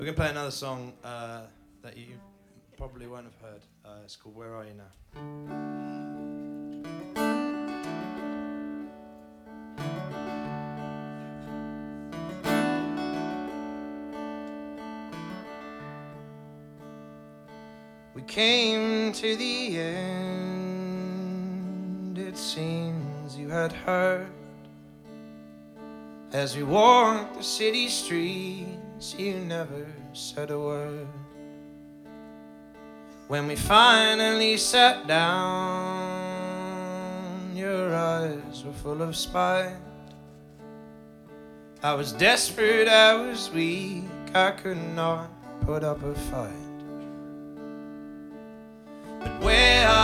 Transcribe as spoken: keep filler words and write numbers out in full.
We're going to play another song uh, that you probably won't have heard. Uh, it's called Where Are You Now? We came to the end, it seems you had heard. As we walked the city streets, you never said a word. When we finally sat down, your eyes were full of spite. I was desperate, I was weak, I could not put up a fight. But where